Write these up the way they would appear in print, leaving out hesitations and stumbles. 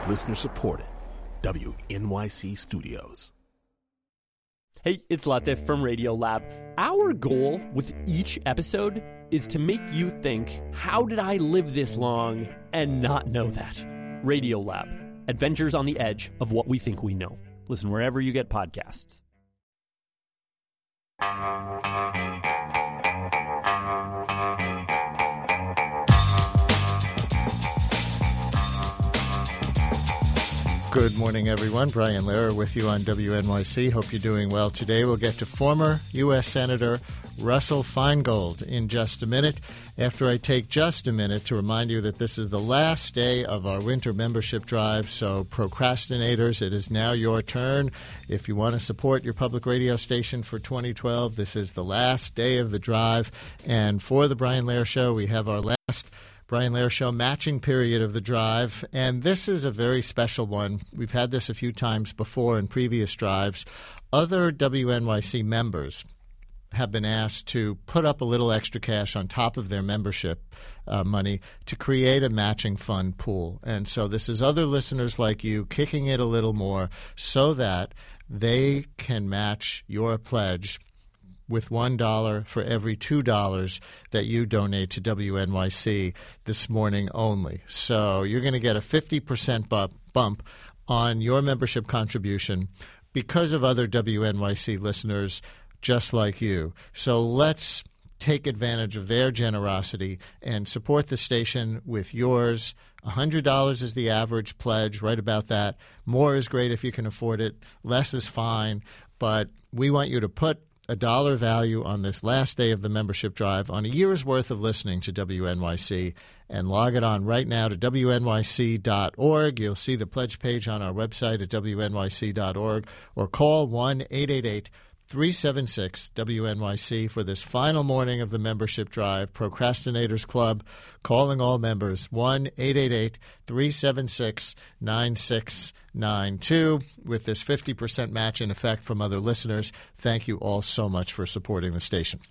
Listener supported. WNYC Studios. Hey, it's Latif from Radiolab. Our goal with each episode is to make you think, how did I live this long and not know that? Radiolab, adventures on the edge of what we think we know. Listen wherever you get podcasts. Good morning, everyone. Brian Lehrer with you on WNYC. Hope you're doing well. Today we'll get to former U.S. Senator Russell Feingold in just a minute, after I take just a minute to remind you that this is the last day of our winter membership drive, so procrastinators, it is now your turn. If you want to support your public radio station for 2012, this is the last day of the drive. And for the Brian Lehrer Show, we have our last Brian Lehrer Show matching period of the drive, and this is a very special one. We've had this a few times before in previous drives. Other WNYC members have been asked to put up a little extra cash on top of their membership money to create a matching fund pool. And so this is other listeners like you kicking it a little more so that they can match your pledge with $1 for every $2 that you donate to WNYC this morning only. So you're going to get a 50% bump on your membership contribution because of other WNYC listeners just like you. So let's take advantage of their generosity and support the station with yours. $100 is the average pledge, right about that. More is great if you can afford it. Less is fine. But we want you to put a dollar value on this last day of the membership drive on a year's worth of listening to WNYC, and log it on right now to WNYC.org. You'll see the pledge page on our website at WNYC.org, or call 1-888-376-WNYC for this final morning of the membership drive. Procrastinators Club calling all members, 1-888-376-9692, with this 50% match in effect from other listeners. Thank you all so much for supporting the station.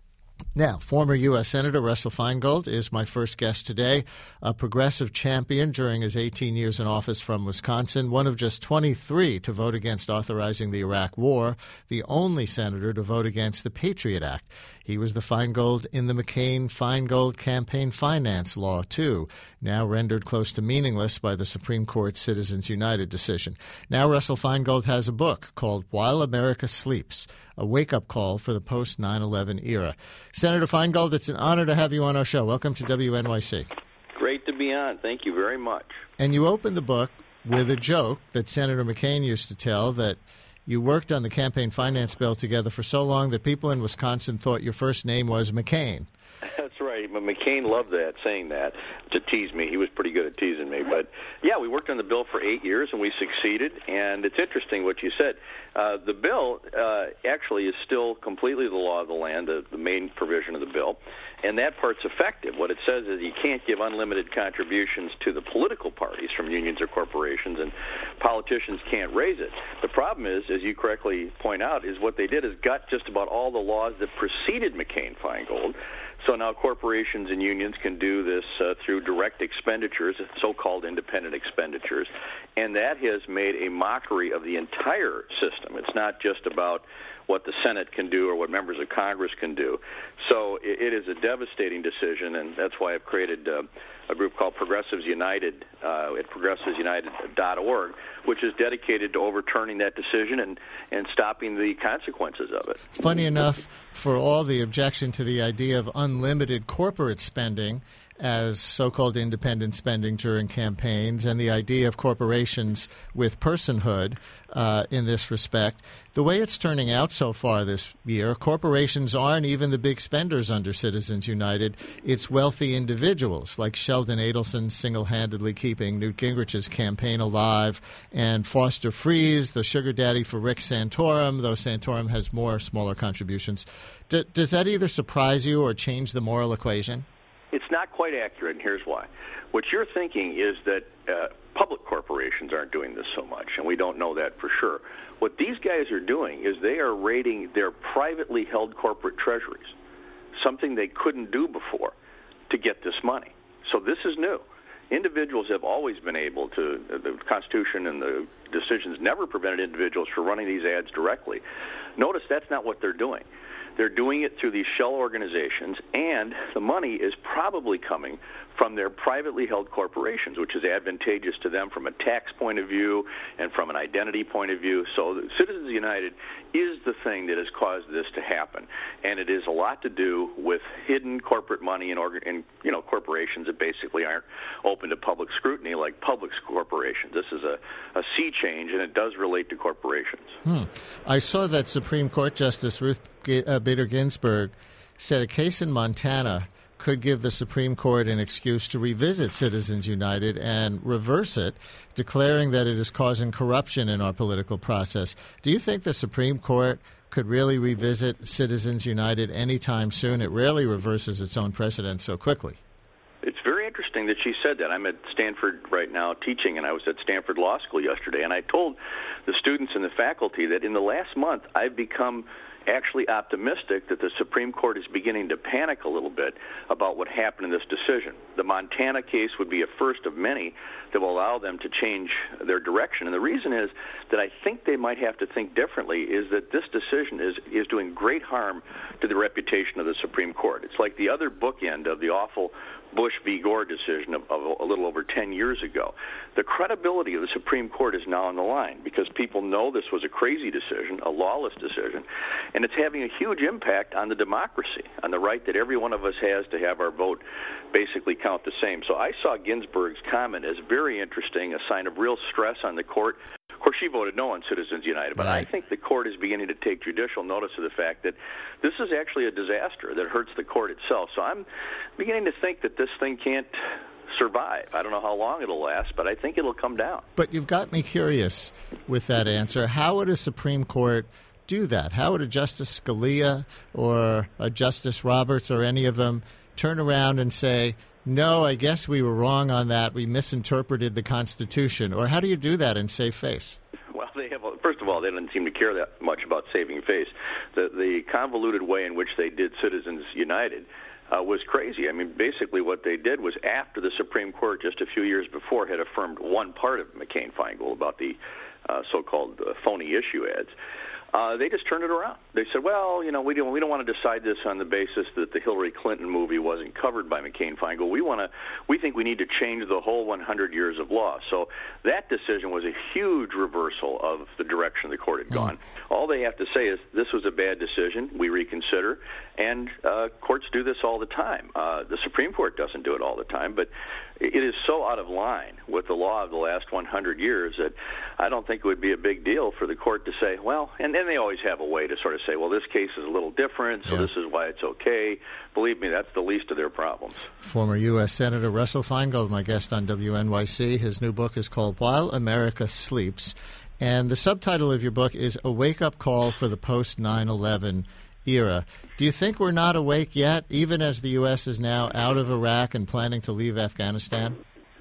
Now, former U.S. Senator Russell Feingold is my first guest today, a progressive champion during his 18 years in office from Wisconsin, one of just 23 to vote against authorizing the Iraq War, the only senator to vote against the Patriot Act. He was the Feingold in the McCain-Feingold campaign finance law, too, now rendered close to meaningless by the Supreme Court's Citizens United decision. Now Russell Feingold has a book called While America Sleeps, a wake-up call for the post-9/11 era. Senator Feingold, it's an honor to have you on our show. Welcome to WNYC. Great to be on. Thank you very much. And you opened the book with a joke that Senator McCain used to tell, that you worked on the campaign finance bill together for so long that people in Wisconsin thought your first name was McCain. That's right. But McCain loved that, saying that, to tease me. He was pretty good at teasing me. But, yeah, we worked on the bill for 8 years, and we succeeded. And it's interesting what you said. The bill actually is still completely the law of the land, the main provision of the bill. And that part's effective. What it says is you can't give unlimited contributions to the political parties from unions or corporations, and politicians can't raise it. The problem is, as you correctly point out, is what they did is gut just about all the laws that preceded McCain-Feingold. So now corporations and unions can do this through direct expenditures, so-called independent expenditures, and that has made a mockery of the entire system. It's not just about what the Senate can do or what members of Congress can do. So it is a devastating decision, and that's why I've created a group called Progressives United at progressivesunited.org, which is dedicated to overturning that decision and stopping the consequences of it. Funny enough, for all the objection to the idea of unlimited corporate spending as so-called independent spending during campaigns, and the idea of corporations with personhood in this respect, the way it's turning out so far this year, corporations aren't even the big spenders under Citizens United. It's wealthy individuals like Sheldon Adelson single-handedly keeping Newt Gingrich's campaign alive, and Foster Friess, the sugar daddy for Rick Santorum, though Santorum has more smaller contributions. Does that either surprise you or change the moral equation? It's not quite accurate, and here's why. What you're thinking is that public corporations aren't doing this so much, and we don't know that for sure. What these guys are doing is they are raiding their privately held corporate treasuries, something they couldn't do before, to get this money. So this is new. individuals have always been able to, the Constitution and the decisions never prevented individuals from running these ads directly. Notice that's not what they're doing. They're doing it through these shell organizations, and the money is probably coming from their privately held corporations, which is advantageous to them from a tax point of view and from an identity point of view. So Citizens United is the thing that has caused this to happen, and it is a lot to do with hidden corporate money and corporations that basically aren't open to public scrutiny like public corporations. This is a sea change, and it does relate to corporations. I saw that Supreme Court Justice Ruth Bader Ginsburg said a case in Montana could give the Supreme Court an excuse to revisit Citizens United and reverse it, declaring that it is causing corruption in our political process. Do you think the Supreme Court could really revisit Citizens United anytime soon? It rarely reverses its own precedent so quickly. It's very interesting that she said that. I'm at Stanford right now teaching, and I was at Stanford Law School yesterday, and I told the students and the faculty that in the last month I've become actually optimistic that the Supreme Court is beginning to panic a little bit about what happened in this decision. The Montana case would be a first of many that will allow them to change their direction. And the reason is that I think they might have to think differently is that this decision is doing great harm to the reputation of the Supreme Court. It's like the other bookend of the awful Bush v. Gore decision of a little over 10 years ago. The credibility of the Supreme Court is now on the line because people know this was a crazy decision, a lawless decision, and it's having a huge impact on the democracy, on the right that every one of us has to have our vote basically count the same. So I saw Ginsburg's comment as very interesting, a sign of real stress on the court. Of course, she voted no on Citizens United, but right. I think the court is beginning to take judicial notice of the fact that this is actually a disaster that hurts the court itself. So I'm beginning to think that this thing can't survive. I don't know how long it'll last, but I think it'll come down. But you've got me curious with that answer. How would a Supreme Court do that? How would a Justice Scalia or a Justice Roberts or any of them turn around and say, no, I guess we were wrong on that. We misinterpreted the Constitution. Or how do you do that and save face? Well, first of all, they didn't seem to care that much about saving face. The convoluted way in which they did Citizens United was crazy. I mean, basically what they did was after the Supreme Court just a few years before had affirmed one part of McCain-Feingold about the so-called phony issue ads, they just turned it around. They said, well, we don't want to decide this on the basis that the Hillary Clinton movie wasn't covered by McCain-Feingold. We think we need to change the whole 100 years of law. So that decision was a huge reversal of the direction the court had gone. All they have to say is this was a bad decision. We reconsider. And courts do this all the time. The Supreme Court doesn't do it all the time, but it is so out of line with the law of the last 100 years that I don't think it would be a big deal for the court to say, well, and then they always have a way to sort of say, well, this case is a little different, so this is why it's okay. Believe me, that's the least of their problems. Former U.S. Senator Russell Feingold, my guest on WNYC. His new book is called While America Sleeps, and the subtitle of your book is A Wake-Up Call for the Post-9/11 Era. Do you think we're not awake yet, even as the U.S. is now out of Iraq and planning to leave Afghanistan?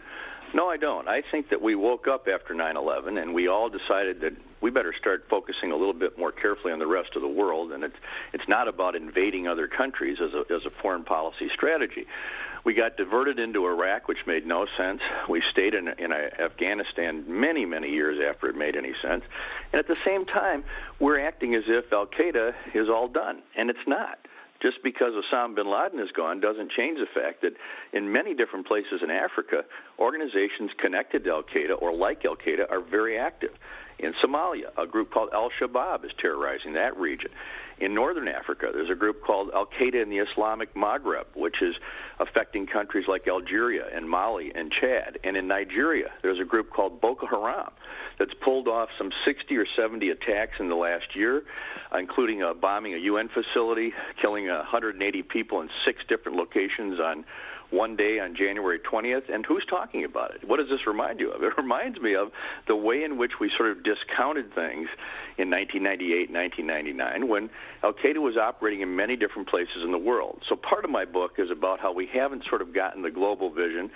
No, I don't. I think that we woke up after 9/11 and we all decided that we better start focusing a little bit more carefully on the rest of the world, and it's not about invading other countries as a foreign policy strategy. We got diverted into Iraq, which made no sense. We stayed in Afghanistan many, many years after it made any sense. And at the same time, we're acting as if al-Qaeda is all done, and it's not. Just because Osama bin Laden is gone doesn't change the fact that in many different places in Africa, organizations connected to al-Qaeda or like al-Qaeda are very active. In Somalia, a group called al-Shabaab is terrorizing that region. In northern Africa, there's a group called al-Qaeda in the Islamic Maghreb, which is affecting countries like Algeria and Mali and Chad. And in Nigeria, there's a group called Boko Haram that's pulled off some 60 or 70 attacks in the last year, including bombing a UN facility, killing 180 people in 6 different locations on one day on January 20th. And who's talking about it? What does this remind you of? It reminds me of the way in which we sort of discounted things in 1998, 1999, when al-Qaeda was operating in many different places in the world. So part of my book is about how we haven't sort of gotten the global vision.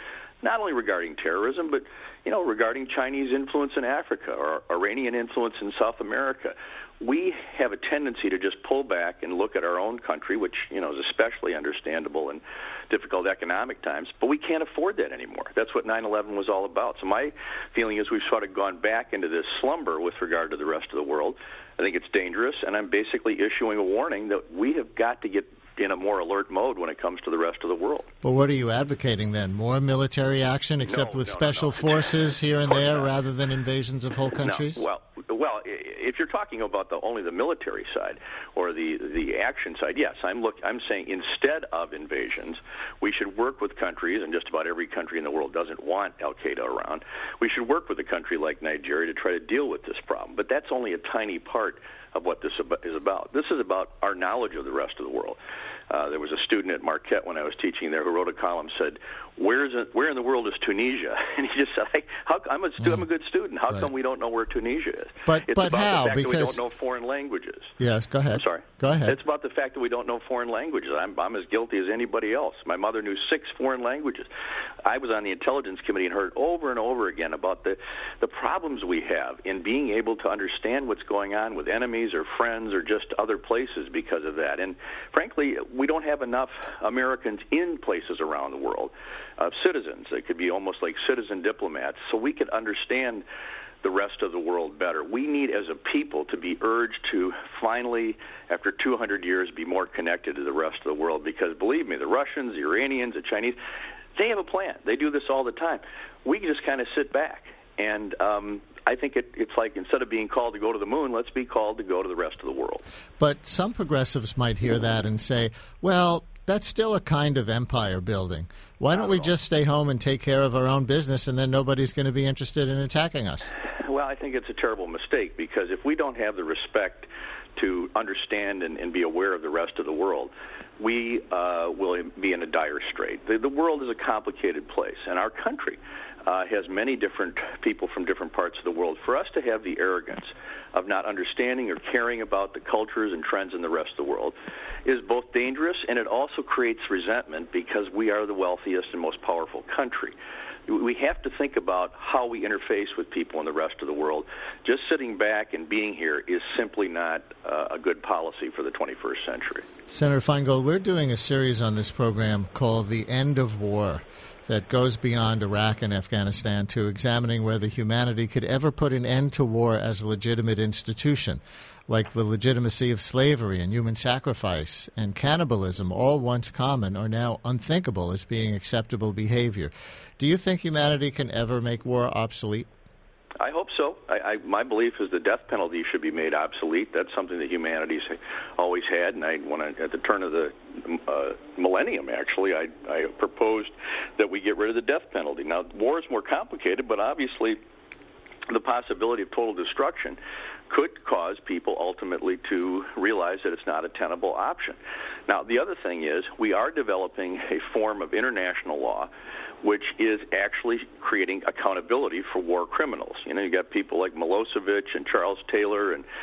not only regarding terrorism, but regarding Chinese influence in Africa or Iranian influence in South America. We have a tendency to just pull back and look at our own country, which is especially understandable in difficult economic times, but we can't afford that anymore. That's what 9/11 was all about. So my feeling is we've sort of gone back into this slumber with regard to the rest of the world. I think it's dangerous, and I'm basically issuing a warning that we have got to get in a more alert mode when it comes to the rest of the world. But what are you advocating then? More military action, except with special forces here and there, rather than invasions of whole countries? No. Well, if you're talking about only the military side or the action side, yes, I'm saying instead of invasions, we should work with countries, and just about every country in the world doesn't want Al-Qaeda around. We should work with a country like Nigeria to try to deal with this problem. But that's only a tiny part of what this is about. This is about our knowledge of the rest of the world. There was a student at Marquette when I was teaching there who wrote a column, said, where in the world is Tunisia? And he just said, I'm a good student. How come we don't know where Tunisia is? But about how? The fact because that we don't know foreign languages. Yes, go ahead. I'm sorry. Go ahead. It's about the fact that we don't know foreign languages. I'm as guilty as anybody else. My mother knew 6 foreign languages. I was on the Intelligence Committee and heard over and over again about the problems we have in being able to understand what's going on with enemies or friends or just other places because of that. And frankly, we don't have enough Americans in places around the world, citizens. They could be almost like citizen diplomats, so we could understand the rest of the world better. We need, as a people, to be urged to finally, after 200 years, be more connected to the rest of the world, because believe me, the Russians, the Iranians, the Chinese, they have a plan. They do this all the time. We just kind of sit back. And I think it's like, instead of being called to go to the moon, let's be called to go to the rest of the world. But some progressives might hear that and say, well, that's still a kind of empire building. Why don't we just stay home and take care of our own business, and then nobody's going to be interested in attacking us? Well, I think it's a terrible mistake, because if we don't have the respect to understand and be aware of the rest of the world, we will be in a dire strait. The world is a complicated place, and our country has many different people from different parts of the world. For us to have the arrogance of not understanding or caring about the cultures and trends in the rest of the world is both dangerous, and it also creates resentment, because we are the wealthiest and most powerful country. We have to think about how we interface with people in the rest of the world. Just sitting back and being here is simply not a good policy for the 21st century. Senator Feingold, we're doing a series on this program called The End of War that goes beyond Iraq and Afghanistan to examining whether humanity could ever put an end to war as a legitimate institution, like the legitimacy of slavery and human sacrifice and cannibalism, all once common, are now unthinkable as being acceptable behavior. Do you think humanity can ever make war obsolete? I hope so. My belief is the death penalty should be made obsolete. That's something that humanity's always had, and at the turn of the millennium, actually, I proposed that we get rid of the death penalty. Now, war is more complicated, but obviously the possibility of total destruction could cause people ultimately to realize that it's not a tenable option. Now, the other thing is we are developing a form of international law which is actually creating accountability for war criminals. You got people like Milosevic and Charles Taylor and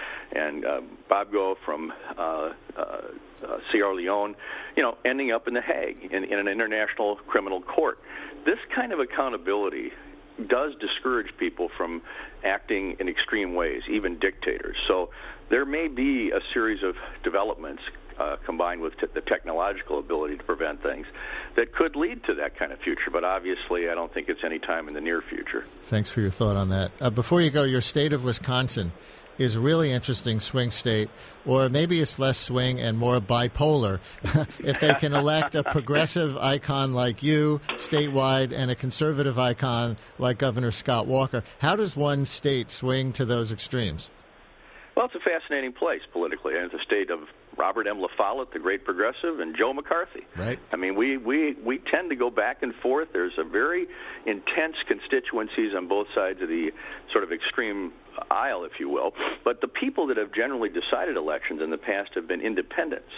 Gbagbo from Sierra Leone, ending up in The Hague in an international criminal court. This kind of accountability does discourage people from acting in extreme ways, even dictators. So there may be a series of developments combined with the technological ability to prevent things that could lead to that kind of future. But obviously, I don't think it's any time in the near future. Thanks for your thought on that. Before you go, your state of Wisconsin is a really interesting swing state, or maybe it's less swing and more bipolar, if they can elect a progressive icon like you statewide and a conservative icon like Governor Scott Walker. How does one state swing to those extremes? Well, it's a fascinating place politically, and it's a state of Robert M. La Follette, the great progressive, and Joe McCarthy. Right. I mean, we tend to go back and forth. There's a very intense constituencies on both sides of the sort of extreme aisle, if you will. But the people that have generally decided elections in the past have been independents,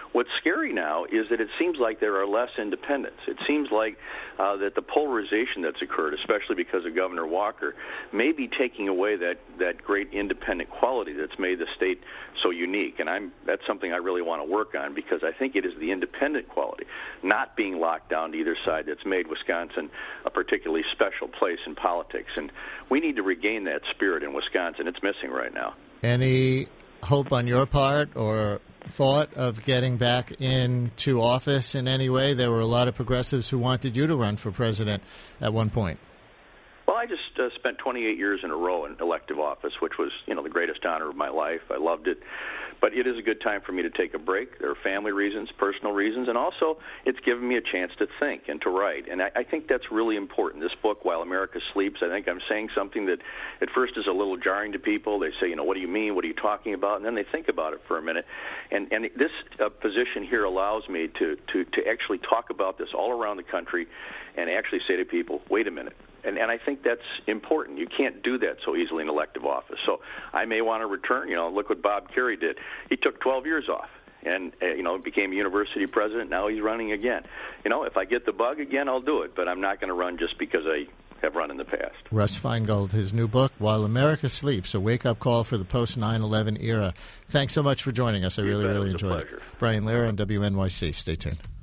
What's scary now is that it seems like there are less independents. It seems like that the polarization that's occurred, especially because of Governor Walker, may be taking away that great independent quality that's made the state so unique. And that's something I really want to work on, because I think it is the independent quality, not being locked down to either side, that's made Wisconsin a particularly special place in politics. And we need to regain that spirit in Wisconsin. It's missing right now. Any hope on your part or thought of getting back into office in any way? There were a lot of progressives who wanted you to run for president at one point. Well, I just spent 28 years in a row in elective office, which was, the greatest honor of my life. I loved it. But it is a good time for me to take a break. There are family reasons, personal reasons, and also it's given me a chance to think and to write. And I think that's really important. This book, While America Sleeps, I think I'm saying something that at first is a little jarring to people. They say, what do you mean? What are you talking about? And then they think about it for a minute. And this position here allows me to actually talk about this all around the country and actually say to people, wait a minute. And I think that's important. You can't do that so easily in elective office. So I may want to return. Look what Bob Kerrey did. He took 12 years off and, became a university president. Now he's running again. If I get the bug again, I'll do it. But I'm not going to run just because I have run in the past. Russ Feingold, his new book, While America Sleeps, a wake-up call for the post-9/11 era. Thanks so much for joining us. I really enjoyed it. Brian Lehrer on WNYC. Stay tuned.